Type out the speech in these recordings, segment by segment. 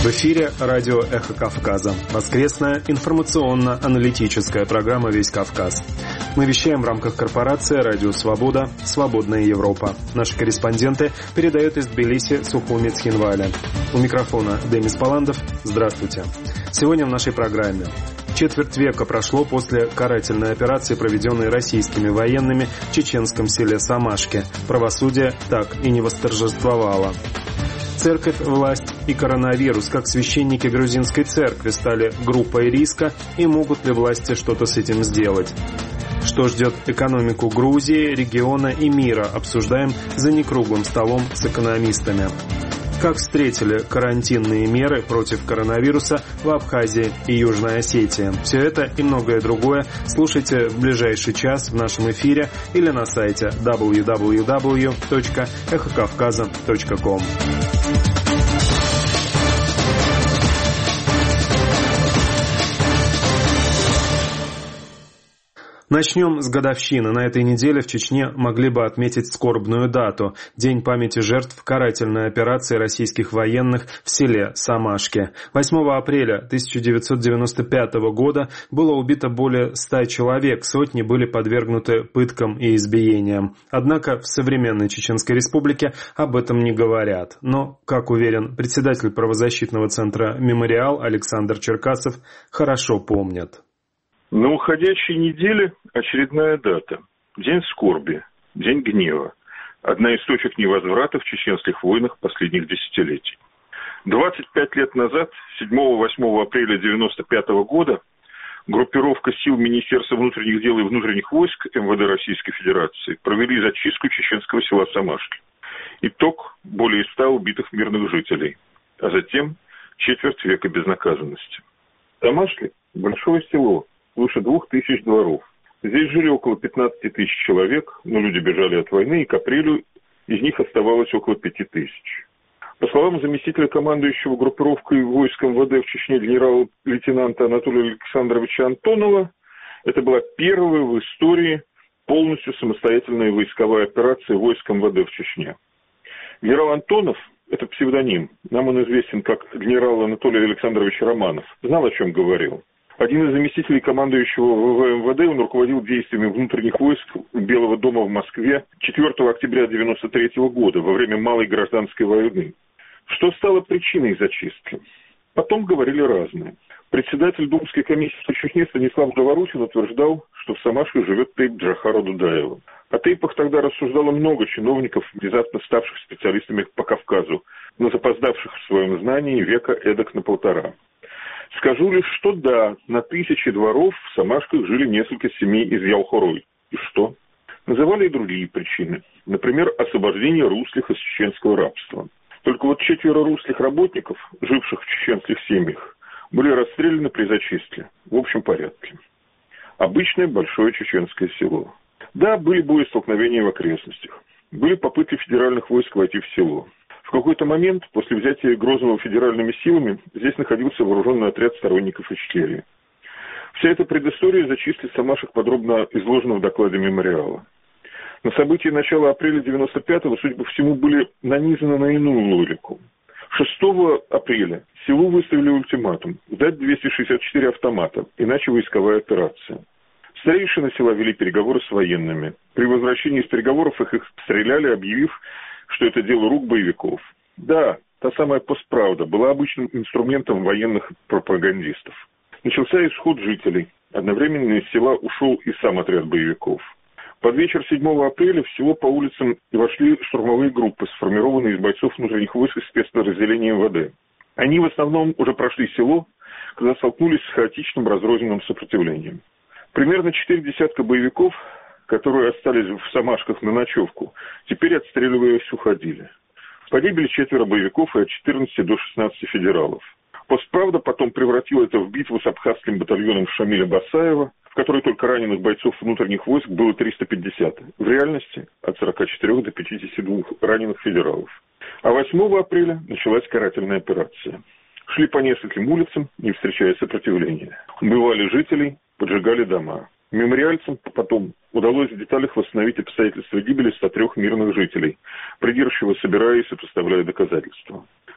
В эфире радио «Эхо Кавказа». Воскресная информационно-аналитическая программа «Весь Кавказ». Мы вещаем в рамках корпорации «Радио Свобода. Свободная Европа». Наши корреспонденты передают из Тбилиси Сухуми Цхинваля. У микрофона Демис Паландов. Здравствуйте. Сегодня в нашей программе. Четверть века прошло после карательной операции, проведенной российскими военными в чеченском селе Самашке. Правосудие так и не восторжествовало. Церковь, власть и коронавирус. Как священники грузинской церкви стали группой риска, и могут ли власти что-то с этим сделать? Что ждет экономику Грузии, региона и мира, обсуждаем за некруглым столом с экономистами. Как встретили карантинные меры против коронавируса в Абхазии и Южной Осетии? Все это и многое другое слушайте в ближайший час в нашем эфире или на сайте www.эхокавказа.ком. Начнем с годовщины. На этой неделе в Чечне могли бы отметить скорбную дату – День памяти жертв карательной операции российских военных в селе Самашке. 8 апреля 1995 года было убито более 100 человек, сотни были подвергнуты пыткам и избиениям. Однако в современной Чеченской Республике об этом не говорят. Но, как уверен председатель правозащитного центра «Мемориал» Александр Черкасов, хорошо помнят. На уходящей неделе очередная дата. День скорби, день гнева. Одна из точек невозврата в чеченских войнах последних десятилетий. 25 лет назад, 7-8 апреля 1995 года, группировка сил Министерства внутренних дел и внутренних войск МВД Российской Федерации провели зачистку чеченского села Самашки. Итог – более 100 убитых мирных жителей, а затем четверть века безнаказанности. Самашки – большое село. Свыше 2000 дворов. Здесь жили около 15 тысяч человек, но люди бежали от войны, и к апрелю из них оставалось около 5000. По словам заместителя командующего группировкой войск МВД в Чечне генерал-лейтенанта Анатолия Александровича Антонова, это была первая в истории полностью самостоятельная войсковая операция войск МВД в Чечне. Генерал Антонов, это псевдоним, нам он известен как генерал Анатолий Александрович Романов, знал, о чем говорил. Один из заместителей командующего ВВ-МВД, он руководил действиями внутренних войск Белого дома в Москве 4 октября 1993 года, во время Малой гражданской войны. Что стало причиной зачистки? Потом говорили разное. Председатель Думской комиссии по Чечне Станислав Говорухин утверждал, что в Самашке живет тейп Джохара Дудаева. О тейпах тогда рассуждало много чиновников, внезапно ставших специалистами по Кавказу, но запоздавших в своем знании века эдак на полтора. Скажу лишь, что да, на 1000 дворов в Самашках жили несколько семей из Ялхорой. И что? Называли и другие причины. Например, освобождение русских из чеченского рабства. Только вот 4 русских работников, живших в чеченских семьях, были расстреляны при зачистке в общем порядке. Обычное большое чеченское село. Да, были боестолкновения в окрестностях. Были попытки федеральных войск войти в село. В какой-то момент, после взятия Грозного федеральными силами, здесь находился вооруженный отряд сторонников Ичкерии. Вся эта предыстория зачистки Самашек подробно изложена в докладе мемориала. Но события начала апреля 1995-го, судя по всему, были нанизаны на иную логику. 6 апреля селу выставили ультиматум – сдать 264 автомата, иначе войсковая операция. Старейшины села вели переговоры с военными. При возвращении из переговоров их стреляли, объявив, что это дело рук боевиков. Да, та самая постправда была обычным инструментом военных пропагандистов. Начался исход жителей. Одновременно из села ушел и сам отряд боевиков. Под вечер 7 апреля в село по улицам вошли штурмовые группы, сформированные из бойцов внутренних войск и спецподразделений МВД. Они в основном уже прошли село, когда столкнулись с хаотичным разрозненным сопротивлением. Примерно 4 десятка боевиков, которые остались в Самашках на ночевку, теперь, отстреливаясь, уходили. Погибли 4 боевиков и от 14 до 16 федералов. Постправда потом превратила это в битву с абхазским батальоном Шамиля Басаева, в которой только раненых бойцов внутренних войск было 350. В реальности от 44 до 52 раненых федералов. А 8 апреля началась карательная операция. Шли по нескольким улицам, не встречая сопротивления. Убивали жителей, поджигали дома. Мемориальцам потом удалось в деталях восстановить обстоятельства гибели 103 мирных жителей, придирчиво собирая и сопоставляя доказательства.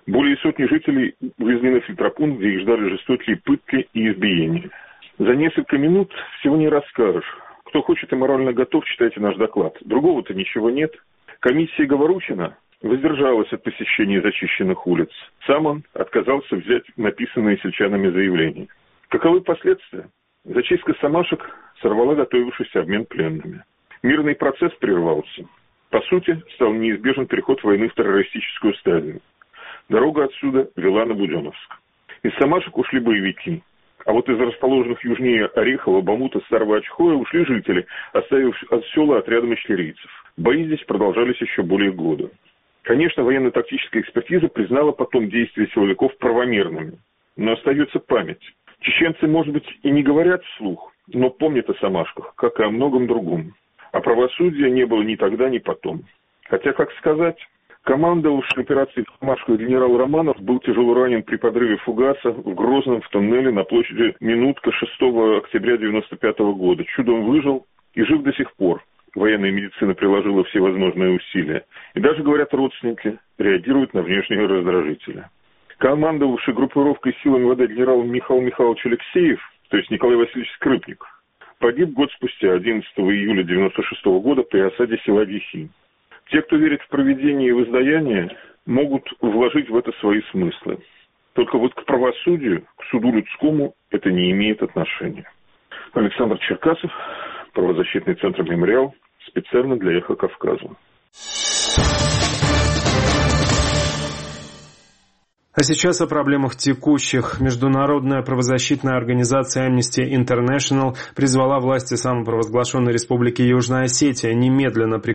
Более сотни жителей увезли на фильтропункт, где их ждали жестокие пытки и избиения. За несколько минут всего не расскажешь. Кто хочет и морально готов, читайте наш доклад. Другого-то ничего нет. Комиссия Говорухина воздержалась от посещения зачищенных улиц. Сам он отказался взять написанные сельчанами заявления. Каковы последствия? Зачистка Самашек сорвала готовившийся обмен пленными. Мирный процесс прервался. По сути, стал неизбежен переход войны в террористическую стадию. Дорога отсюда вела на Буденновск. Из Самашек ушли боевики. А вот из расположенных южнее Орехова, Бамута, Старого Очхоя ушли жители, оставив от села отряды мещерийцев. Бои здесь продолжались еще более года. Конечно, военно-тактическая экспертиза признала потом действия силовиков правомерными. Но остается память. Чеченцы, может быть, и не говорят вслух, но помнят о Самашках, как и о многом другом. А правосудия не было ни тогда, ни потом. Хотя, как сказать, командовавший операцией в Самашках генерал Романов был тяжело ранен при подрыве фугаса в Грозном в тоннеле на площади Минутка 6 октября 1995 года. Чудом выжил и жив до сих пор. Военная медицина приложила всевозможные усилия. И даже, говорят, родственники реагируют на внешние раздражители. Командовавший группировкой сил МВД генерал Михаил Михайлович Алексеев, то есть Николай Васильевич Скрипник, погиб год спустя, 11 июля 1996 года, при осаде села Дихи. Те, кто верит в провидение и воздаяние, могут вложить в это свои смыслы. Только вот к правосудию, к суду людскому это не имеет отношения. Александр Черкасов, правозащитный центр «Мемориал», специально для «Эхо Кавказа». А сейчас о проблемах текущих. Международная правозащитная организация Amnesty International призвала власти самопровозглашенной республики Южная Осетия немедленно